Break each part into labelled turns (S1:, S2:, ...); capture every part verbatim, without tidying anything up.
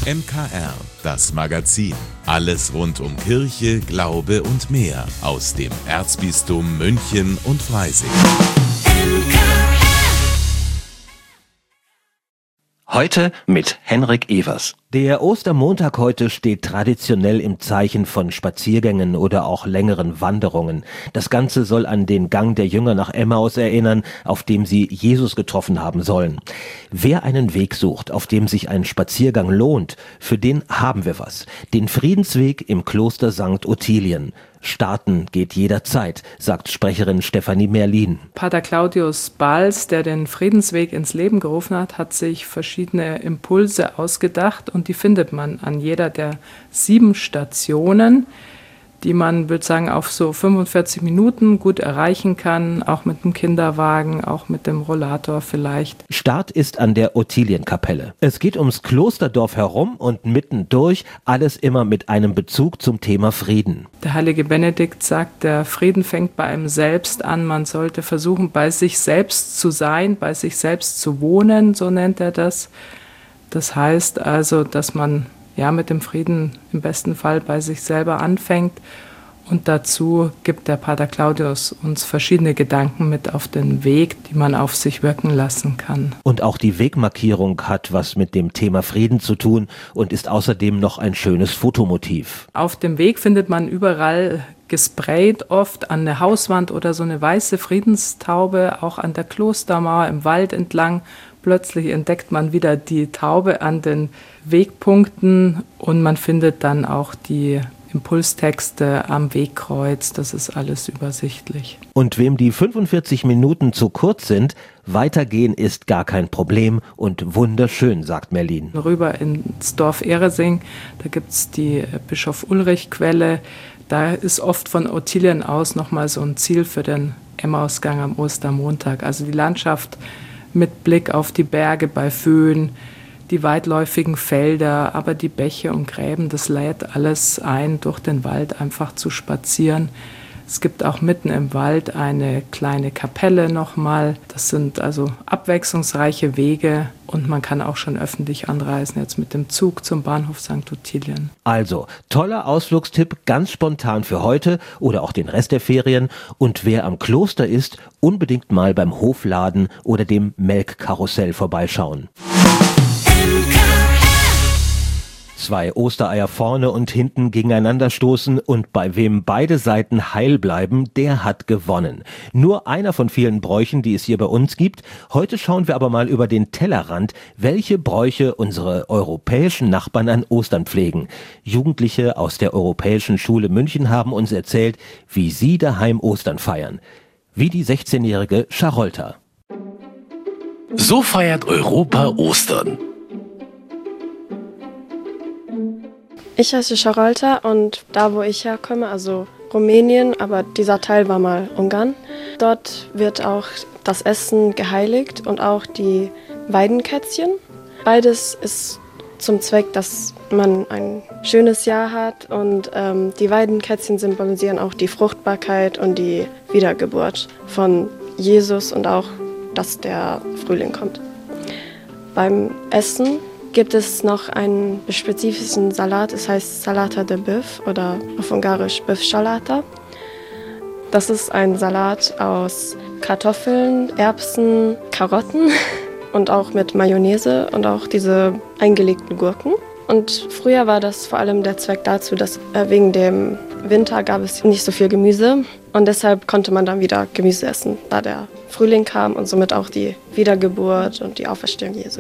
S1: M K R, das Magazin. Alles rund um Kirche, Glaube und mehr aus dem Erzbistum München und Freising.
S2: Heute mit Henrik Evers.
S3: Der Ostermontag heute steht traditionell im Zeichen von Spaziergängen oder auch längeren Wanderungen. Das Ganze soll an den Gang der Jünger nach Emmaus erinnern, auf dem sie Jesus getroffen haben sollen. Wer einen Weg sucht, auf dem sich ein Spaziergang lohnt, für den haben wir was. Den Friedensweg im Kloster Sankt Ottilien. Starten geht jederzeit, sagt Sprecherin Stefanie Merlin.
S4: Pater Claudius Bals, der den Friedensweg ins Leben gerufen hat, hat sich verschiedene Impulse ausgedacht und die findet man an jeder der sieben Stationen, die man, würde sagen, auf so fünfundvierzig Minuten gut erreichen kann, auch mit dem Kinderwagen, auch mit dem Rollator vielleicht.
S3: Start ist an der Ottilienkapelle. Es geht ums Klosterdorf herum und mittendurch, alles immer mit einem Bezug zum Thema Frieden.
S4: Der heilige Benedikt sagt, der Frieden fängt bei einem selbst an. Man sollte versuchen, bei sich selbst zu sein, bei sich selbst zu wohnen, so nennt er das. Das heißt also, dass man ja mit dem Frieden im besten Fall bei sich selber anfängt. Und dazu gibt der Pater Claudius uns verschiedene Gedanken mit auf den Weg, die man auf sich wirken lassen kann.
S3: Und auch die Wegmarkierung hat was mit dem Thema Frieden zu tun und ist außerdem noch ein schönes Fotomotiv.
S4: Auf dem Weg findet man überall gesprayt, oft an der Hauswand oder so eine weiße Friedenstaube, auch an der Klostermauer im Wald entlang. Plötzlich entdeckt man wieder die Taube an den Wegpunkten und man findet dann auch die Impulstexte am Wegkreuz. Das ist alles übersichtlich.
S3: Und wem die fünfundvierzig Minuten zu kurz sind, weitergehen ist gar kein Problem und wunderschön, sagt Merlin.
S4: Rüber ins Dorf Ehresing, da gibt es die Bischof-Ulrich-Quelle. Da ist oft von Ottilien aus nochmal so ein Ziel für den Emmausgang am Ostermontag. Also die Landschaft mit Blick auf die Berge bei Föhn, die weitläufigen Felder, aber die Bäche und Gräben, das lädt alles ein, durch den Wald einfach zu spazieren. Es gibt auch mitten im Wald eine kleine Kapelle nochmal. Das sind also abwechslungsreiche Wege und man kann auch schon öffentlich anreisen, jetzt mit dem Zug zum Bahnhof Sankt Ottilien.
S3: Also, toller Ausflugstipp, ganz spontan für heute oder auch den Rest der Ferien. Und wer am Kloster ist, unbedingt mal beim Hofladen oder dem Melkkarussell vorbeischauen. Zwei Ostereier vorne und hinten gegeneinander stoßen und bei wem beide Seiten heil bleiben, der hat gewonnen. Nur einer von vielen Bräuchen, die es hier bei uns gibt. Heute schauen wir aber mal über den Tellerrand, welche Bräuche unsere europäischen Nachbarn an Ostern pflegen. Jugendliche aus der Europäischen Schule München haben uns erzählt, wie sie daheim Ostern feiern. Wie die sechzehnjährige Charolta.
S2: So feiert Europa Ostern.
S5: Ich heiße Charolta und da, wo ich herkomme, also Rumänien, aber dieser Teil war mal Ungarn, dort wird auch das Essen geheiligt und auch die Weidenkätzchen. Beides ist zum Zweck, dass man ein schönes Jahr hat und ähm, die Weidenkätzchen symbolisieren auch die Fruchtbarkeit und die Wiedergeburt von Jesus und auch, dass der Frühling kommt. Beim Essen gibt es noch einen spezifischen Salat, es heißt Salata de Bœuf oder auf Ungarisch Bœuf Salata. Das ist ein Salat aus Kartoffeln, Erbsen, Karotten und auch mit Mayonnaise und auch diese eingelegten Gurken. Und früher war das vor allem der Zweck dazu, dass äh, wegen dem Winter gab es nicht so viel Gemüse und deshalb konnte man dann wieder Gemüse essen, da der Frühling kam und somit auch die Wiedergeburt und die Auferstehung Jesu.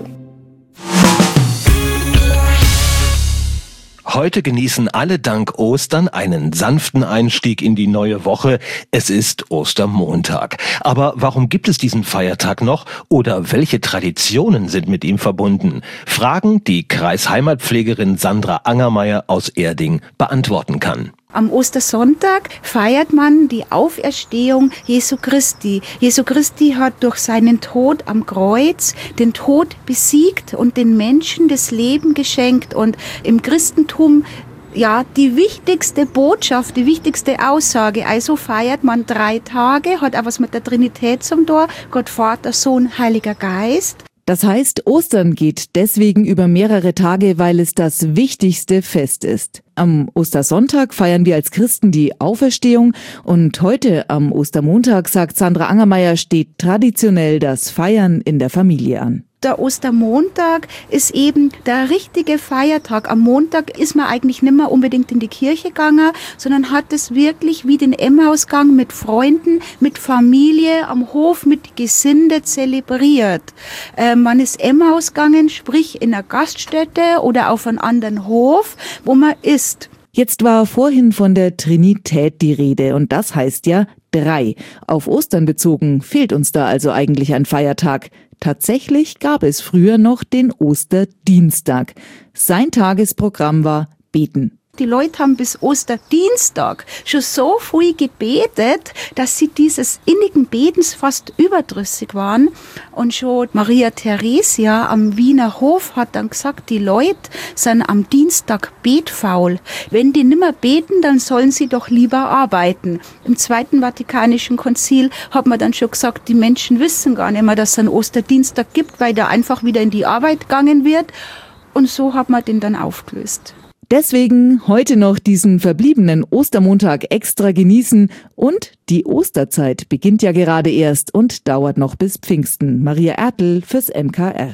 S2: Heute genießen alle dank Ostern einen sanften Einstieg in die neue Woche. Es ist Ostermontag. Aber warum gibt es diesen Feiertag noch? Oder welche Traditionen sind mit ihm verbunden? Fragen, die Kreisheimatpflegerin Sandra Angermeier aus Erding beantworten kann.
S6: Am Ostersonntag feiert man die Auferstehung Jesu Christi. Jesu Christi hat durch seinen Tod am Kreuz den Tod besiegt und den Menschen das Leben geschenkt. Und im Christentum ja die wichtigste Botschaft, die wichtigste Aussage. Also feiert man drei Tage, hat auch was mit der Trinität zum Tor, Gott, Vater, Sohn, Heiliger Geist.
S7: Das heißt, Ostern geht deswegen über mehrere Tage, weil es das wichtigste Fest ist. Am Ostersonntag feiern wir als Christen die Auferstehung und heute am Ostermontag, sagt Sandra Angermeier, steht traditionell das Feiern in der Familie an.
S6: Der Ostermontag ist eben der richtige Feiertag. Am Montag ist man eigentlich nicht mehr unbedingt in die Kirche gegangen, sondern hat es wirklich wie den Emmausgang mit Freunden, mit Familie, am Hof, mit Gesinde zelebriert. Äh, man ist Emmaus gegangen, sprich in einer Gaststätte oder auf einem anderen Hof, wo man isst.
S7: Jetzt war vorhin von der Trinität die Rede und das heißt ja drei. Auf Ostern bezogen fehlt uns da also eigentlich ein Feiertag. Tatsächlich gab es früher noch den Osterdienstag. Sein Tagesprogramm war Beten.
S6: Die Leute haben bis Osterdienstag schon so viel gebetet, dass sie dieses innigen Betens fast überdrüssig waren. Und schon Maria Theresia am Wiener Hof hat dann gesagt, die Leute sind am Dienstag betfaul. Wenn die nimmer beten, dann sollen sie doch lieber arbeiten. Im Zweiten Vatikanischen Konzil hat man dann schon gesagt, die Menschen wissen gar nicht mehr, dass es einen Osterdienstag gibt, weil da einfach wieder in die Arbeit gegangen wird. Und so hat man den dann aufgelöst.
S7: Deswegen heute noch diesen verbliebenen Ostermontag extra genießen und die Osterzeit beginnt ja gerade erst und dauert noch bis Pfingsten. Maria Ertl fürs M K R.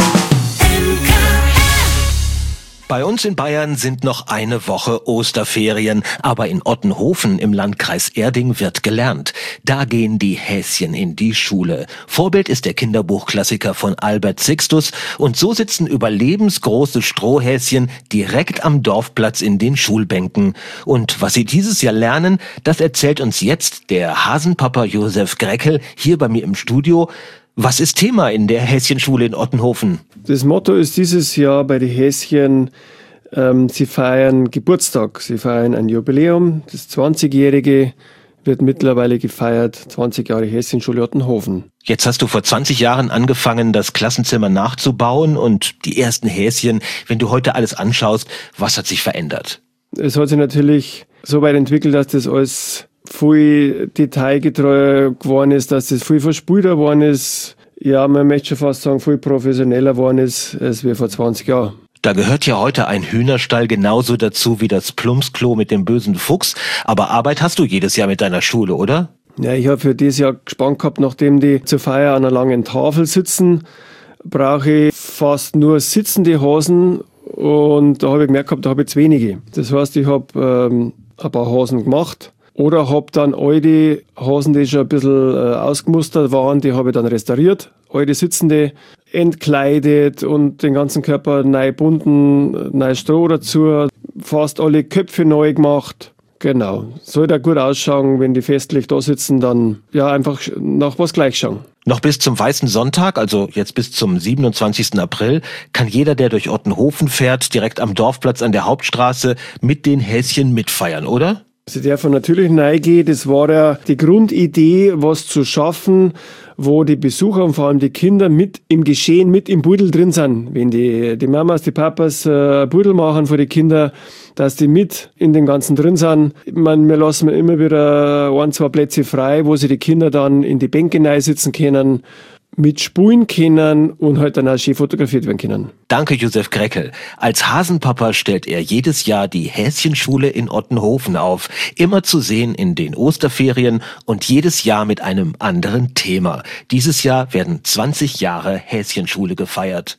S2: Bei uns in Bayern sind noch eine Woche Osterferien, aber in Ottenhofen im Landkreis Erding wird gelernt. Da gehen die Häschen in die Schule. Vorbild ist der Kinderbuchklassiker von Albert Sixtus und so sitzen überlebensgroße Strohhäschen direkt am Dorfplatz in den Schulbänken. Und was sie dieses Jahr lernen, das erzählt uns jetzt der Hasenpapa Josef Greckel hier bei mir im Studio. Was ist Thema in der Häschenschule in Ottenhofen?
S8: Das Motto ist dieses Jahr bei den Häschen, ähm, sie feiern Geburtstag, sie feiern ein Jubiläum. Das zwanzigjährige wird mittlerweile gefeiert, zwanzig Jahre Häschenschule Ottenhofen.
S2: Jetzt hast du vor zwanzig Jahren angefangen, das Klassenzimmer nachzubauen und die ersten Häschen. Wenn du heute alles anschaust, was hat sich verändert?
S8: Es hat sich natürlich so weit entwickelt, dass das alles viel detailgetreuer geworden ist, dass das viel verspielter geworden ist. Ja, man möchte schon fast sagen, viel professioneller geworden ist, als wir vor zwanzig Jahren.
S2: Da gehört ja heute ein Hühnerstall genauso dazu wie das Plumpsklo mit dem bösen Fuchs. Aber Arbeit hast du jedes Jahr mit deiner Schule, oder?
S8: Ja, ich habe für dieses Jahr gespannt gehabt, nachdem die zur Feier an einer langen Tafel sitzen, brauche ich fast nur sitzende Hasen und da habe ich gemerkt gehabt, da habe ich zu wenige. Das heißt, ich habe ähm, ein paar Hasen gemacht. Oder habe dann alte Hasen, die schon ein bisschen äh, ausgemustert waren, die habe ich dann restauriert. Alte Sitzende entkleidet und den ganzen Körper neu gebunden, neu Stroh dazu, fast alle Köpfe neu gemacht. Genau. Sollte auch gut ausschauen, wenn die festlich da sitzen, dann ja einfach nach was gleich schauen.
S2: Noch bis zum Weißen Sonntag, also jetzt bis zum siebenundzwanzigsten April, kann jeder, der durch Ottenhofen fährt, direkt am Dorfplatz an der Hauptstraße mit den Häschen mitfeiern, oder?
S8: Sie dürfen natürlich reingehen. Das war ja die Grundidee, was zu schaffen, wo die Besucher und vor allem die Kinder mit im Geschehen, mit im Pudel drin sind. Wenn die, die Mamas, die Papas äh, Pudel machen für die Kinder, dass die mit in den Ganzen drin sind. Ich meine, wir lassen immer wieder ein, zwei Plätze frei, wo sie die Kinder dann in die Bänke rein sitzen können, mitspulen können und halt dann auch schön fotografiert werden können.
S2: Danke, Josef Greckel. Als Hasenpapa stellt er jedes Jahr die Häschenschule in Ottenhofen auf. Immer zu sehen in den Osterferien und jedes Jahr mit einem anderen Thema. Dieses Jahr werden zwanzig Jahre Häschenschule gefeiert.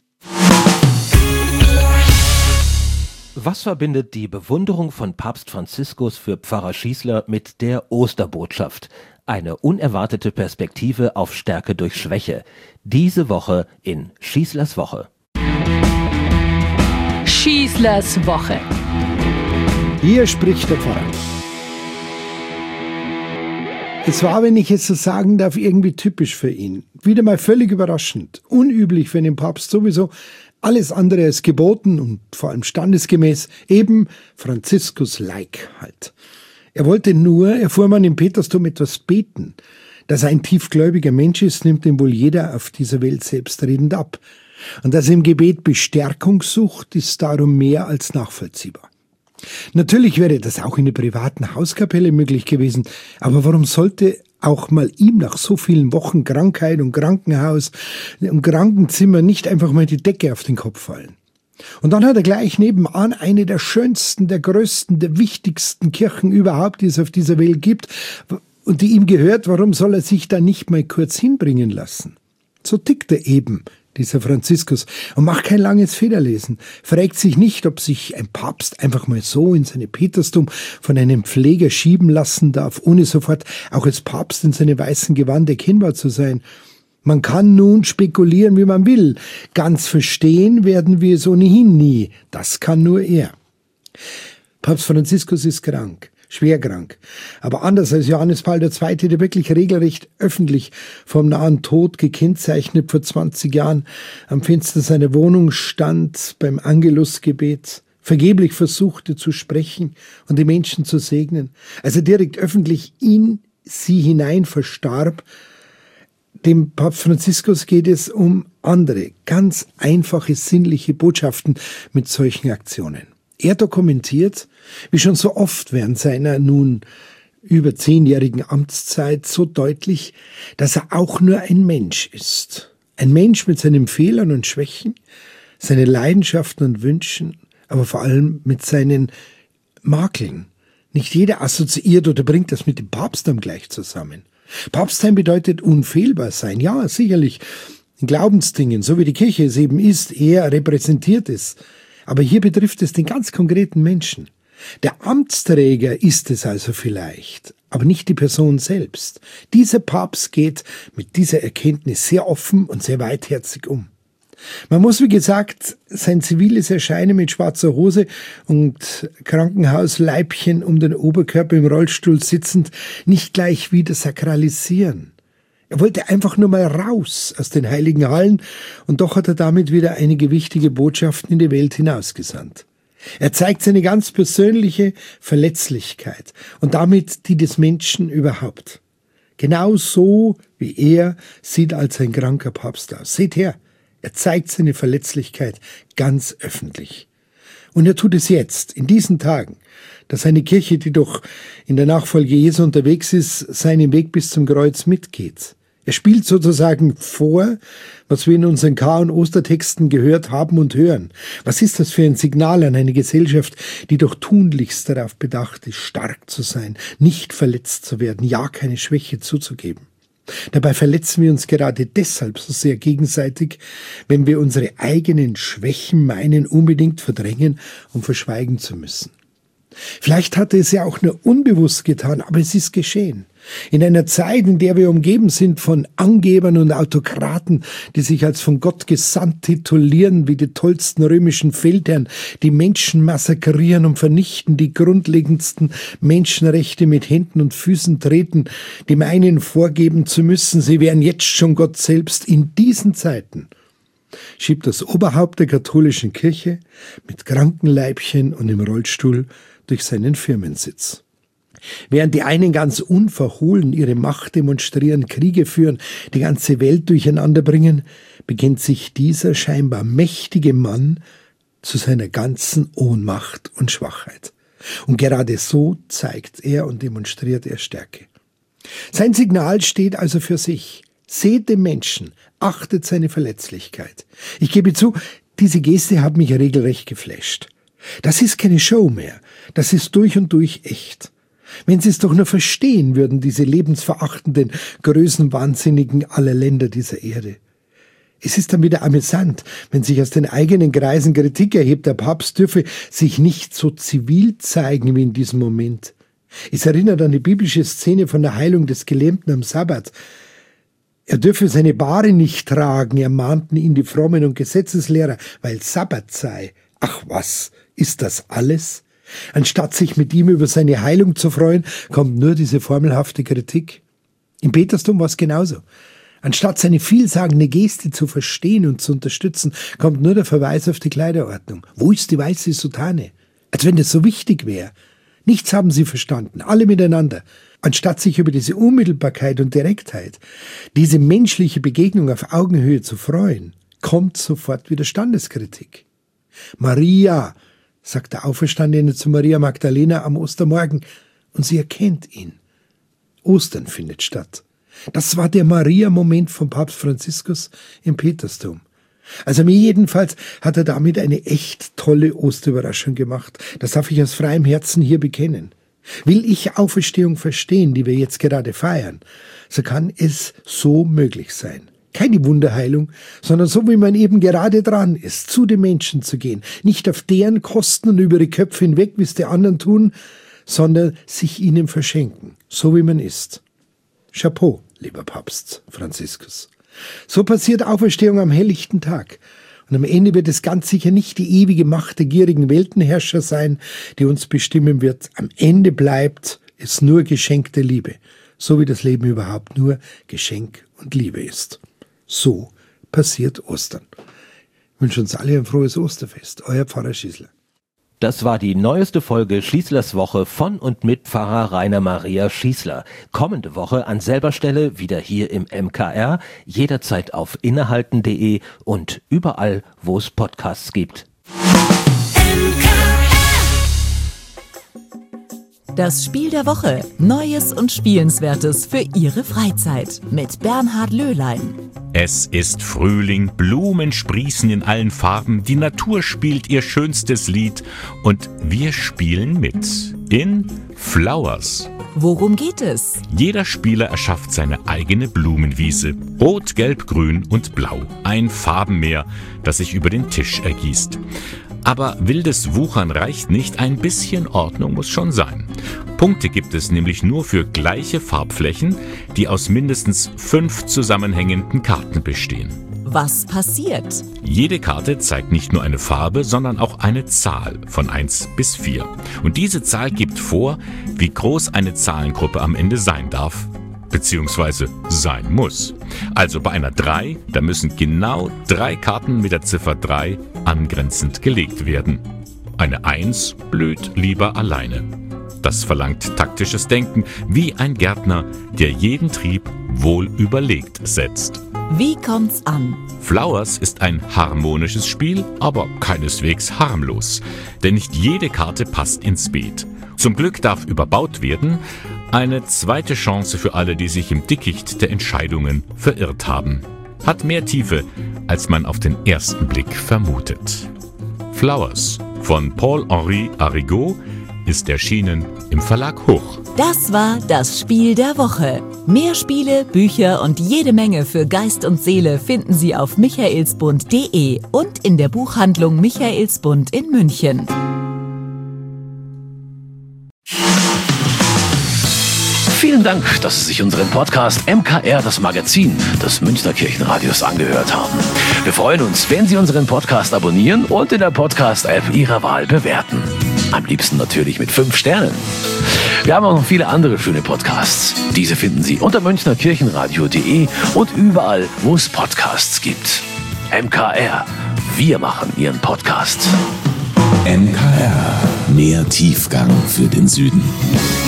S2: Was verbindet die Bewunderung von Papst Franziskus für Pfarrer Schießler mit der Osterbotschaft? Eine unerwartete Perspektive auf Stärke durch Schwäche. Diese Woche in Schießlers Woche.
S9: Schießlers Woche.
S10: Hier spricht der Pfarrer. Es war, wenn ich jetzt so sagen darf, irgendwie typisch für ihn. Wieder mal völlig überraschend. Unüblich für den Papst sowieso. Alles andere ist geboten und vor allem standesgemäß. Eben Franziskus-like halt. Er wollte nur, erfuhr man im Petersdom, etwas beten. Dass er ein tiefgläubiger Mensch ist, nimmt ihm wohl jeder auf dieser Welt selbstredend ab. Und dass er im Gebet Bestärkung sucht, ist darum mehr als nachvollziehbar. Natürlich wäre das auch in der privaten Hauskapelle möglich gewesen, aber warum sollte auch mal ihm nach so vielen Wochen Krankheit und Krankenhaus und Krankenzimmer nicht einfach mal die Decke auf den Kopf fallen. Und dann hat er gleich nebenan eine der schönsten, der größten, der wichtigsten Kirchen überhaupt, die es auf dieser Welt gibt und die ihm gehört. Warum soll er sich da nicht mal kurz hinbringen lassen? So tickt er eben, dieser Franziskus, und macht kein langes Federlesen, fragt sich nicht, ob sich ein Papst einfach mal so in seine Petersdom von einem Pfleger schieben lassen darf, ohne sofort auch als Papst in seinem weißen Gewand erkennbar zu sein. Man kann nun spekulieren, wie man will. Ganz verstehen werden wir es ohnehin nie. Das kann nur er. Papst Franziskus ist krank. Schwer krank. Aber anders als Johannes Paul der Zweite, der wirklich regelrecht öffentlich vom nahen Tod gekennzeichnet vor zwanzig Jahren am Fenster seiner Wohnung stand beim Angelusgebet, vergeblich versuchte zu sprechen und die Menschen zu segnen, als er direkt öffentlich in sie hinein verstarb. Dem Papst Franziskus geht es um andere, ganz einfache, sinnliche Botschaften mit solchen Aktionen. Er dokumentiert, wie schon so oft während seiner nun über zehnjährigen Amtszeit, so deutlich, dass er auch nur ein Mensch ist. Ein Mensch mit seinen Fehlern und Schwächen, seinen Leidenschaften und Wünschen, aber vor allem mit seinen Makeln. Nicht jeder assoziiert oder bringt das mit dem Papsttum gleich zusammen. Papstsein bedeutet unfehlbar sein, ja, sicherlich. In Glaubensdingen, so wie die Kirche es eben ist, er repräsentiert es. Aber hier betrifft es den ganz konkreten Menschen. Der Amtsträger ist es also vielleicht, aber nicht die Person selbst. Dieser Papst geht mit dieser Erkenntnis sehr offen und sehr weitherzig um. Man muss, wie gesagt, sein ziviles Erscheinen mit schwarzer Hose und Krankenhausleibchen um den Oberkörper im Rollstuhl sitzend nicht gleich wieder sakralisieren. Er wollte einfach nur mal raus aus den heiligen Hallen und doch hat er damit wieder einige wichtige Botschaften in die Welt hinausgesandt. Er zeigt seine ganz persönliche Verletzlichkeit und damit die des Menschen überhaupt. Genau so, wie er sieht als ein kranker Papst aus. Seht her, er zeigt seine Verletzlichkeit ganz öffentlich. Und er tut es jetzt, in diesen Tagen, dass eine Kirche, die doch in der Nachfolge Jesu unterwegs ist, seinen Weg bis zum Kreuz mitgeht. Er spielt sozusagen vor, was wir in unseren Kar- und Ostertexten gehört haben und hören. Was ist das für ein Signal an eine Gesellschaft, die doch tunlichst darauf bedacht ist, stark zu sein, nicht verletzt zu werden, ja keine Schwäche zuzugeben? Dabei verletzen wir uns gerade deshalb so sehr gegenseitig, wenn wir unsere eigenen Schwächen meinen, unbedingt verdrängen und verschweigen zu müssen. Vielleicht hat er es ja auch nur unbewusst getan, aber es ist geschehen. In einer Zeit, in der wir umgeben sind von Angebern und Autokraten, die sich als von Gott gesandt titulieren wie die tollsten römischen Feldherren, die Menschen massakrieren und vernichten, die grundlegendsten Menschenrechte mit Händen und Füßen treten, die meinen vorgeben zu müssen, sie wären jetzt schon Gott selbst. In diesen Zeiten schiebt das Oberhaupt der katholischen Kirche mit Krankenleibchen und im Rollstuhl durch seinen Firmensitz. Während die einen ganz unverhohlen ihre Macht demonstrieren, Kriege führen, die ganze Welt durcheinander bringen, bekennt sich dieser scheinbar mächtige Mann zu seiner ganzen Ohnmacht und Schwachheit. Und gerade so zeigt er und demonstriert er Stärke. Sein Signal steht also für sich. Seht den Menschen, achtet seine Verletzlichkeit. Ich gebe zu, diese Geste hat mich regelrecht geflasht. Das ist keine Show mehr, das ist durch und durch echt. Wenn Sie es doch nur verstehen würden, diese lebensverachtenden Größenwahnsinnigen aller Länder dieser Erde. Es ist dann wieder amüsant, wenn sich aus den eigenen Kreisen Kritik erhebt, der Papst dürfe sich nicht so zivil zeigen wie in diesem Moment. Es erinnert an die biblische Szene von der Heilung des Gelähmten am Sabbat. Er dürfe seine Bahre nicht tragen, ermahnten ihn die Frommen und Gesetzeslehrer, weil Sabbat sei. Ach was, ist das alles? Anstatt sich mit ihm über seine Heilung zu freuen, kommt nur diese formelhafte Kritik. Im Petersdom war es genauso. Anstatt seine vielsagende Geste zu verstehen und zu unterstützen, kommt nur der Verweis auf die Kleiderordnung. Wo ist die weiße Soutane? Als wenn das so wichtig wäre. Nichts haben sie verstanden, alle miteinander. Anstatt sich über diese Unmittelbarkeit und Direktheit, diese menschliche Begegnung auf Augenhöhe zu freuen, kommt sofort wieder Standeskritik. Maria, sagt der Auferstandene zu Maria Magdalena am Ostermorgen, und sie erkennt ihn. Ostern findet statt. Das war der Maria-Moment von Papst Franziskus im Petersdom. Also mir jedenfalls hat er damit eine echt tolle Osterüberraschung gemacht. Das darf ich aus freiem Herzen hier bekennen. Will ich Auferstehung verstehen, die wir jetzt gerade feiern, so kann es so möglich sein. Keine Wunderheilung, sondern so, wie man eben gerade dran ist, zu den Menschen zu gehen. Nicht auf deren Kosten und über die Köpfe hinweg, wie es die anderen tun, sondern sich ihnen verschenken, so wie man ist. Chapeau, lieber Papst Franziskus. So passiert Auferstehung am helllichten Tag. Und am Ende wird es ganz sicher nicht die ewige Macht der gierigen Weltenherrscher sein, die uns bestimmen wird. Am Ende bleibt es nur geschenkte Liebe, so wie das Leben überhaupt nur Geschenk und Liebe ist. So passiert Ostern. Ich wünsche uns alle ein frohes Osterfest. Euer Pfarrer Schießler.
S3: Das war die neueste Folge Schießlers Woche von und mit Pfarrer Rainer Maria Schießler. Kommende Woche an selber Stelle wieder hier im M K R, jederzeit auf innehalten punkt de und überall, wo es Podcasts gibt.
S7: Das Spiel der Woche. Neues und Spielenswertes für Ihre Freizeit. Mit Bernhard Löhlein.
S11: Es ist Frühling, Blumen sprießen in allen Farben, die Natur spielt ihr schönstes Lied und wir spielen mit in Flowers.
S7: Worum geht es?
S11: Jeder Spieler erschafft seine eigene Blumenwiese. Rot, Gelb, Grün und Blau. Ein Farbenmeer, das sich über den Tisch ergießt. Aber wildes Wuchern reicht nicht, ein bisschen Ordnung muss schon sein. Punkte gibt es nämlich nur für gleiche Farbflächen, die aus mindestens fünf zusammenhängenden Karten bestehen.
S7: Was passiert?
S11: Jede Karte zeigt nicht nur eine Farbe, sondern auch eine Zahl von eins bis vier. Und diese Zahl gibt vor, wie groß eine Zahlengruppe am Ende sein darf, beziehungsweise sein muss. Also bei einer drei, da müssen genau drei Karten mit der Ziffer drei angrenzend gelegt werden. Eine eins blüht lieber alleine. Das verlangt taktisches Denken, wie ein Gärtner, der jeden Trieb wohl überlegt setzt.
S7: Wie kommt's an?
S11: Flowers ist ein harmonisches Spiel, aber keineswegs harmlos. Denn nicht jede Karte passt ins Beet. Zum Glück darf überbaut werden. Eine zweite Chance für alle, die sich im Dickicht der Entscheidungen verirrt haben. Hat mehr Tiefe, als man auf den ersten Blick vermutet. Flowers von Paul-Henri Arrigo ist erschienen im Verlag Hoch.
S7: Das war das Spiel der Woche. Mehr Spiele, Bücher und jede Menge für Geist und Seele finden Sie auf michaelsbund punkt de und in der Buchhandlung Michaelsbund in München.
S2: Vielen Dank, dass Sie sich unseren Podcast M K R, das Magazin des Münchner Kirchenradios, angehört haben. Wir freuen uns, wenn Sie unseren Podcast abonnieren und in der Podcast-App Ihrer Wahl bewerten. Am liebsten natürlich mit fünf Sternen. Wir haben auch noch viele andere schöne Podcasts. Diese finden Sie unter münchner kirchenradio punkt de und überall, wo es Podcasts gibt. M K R, wir machen Ihren Podcast.
S1: M K R, mehr Tiefgang für den Süden.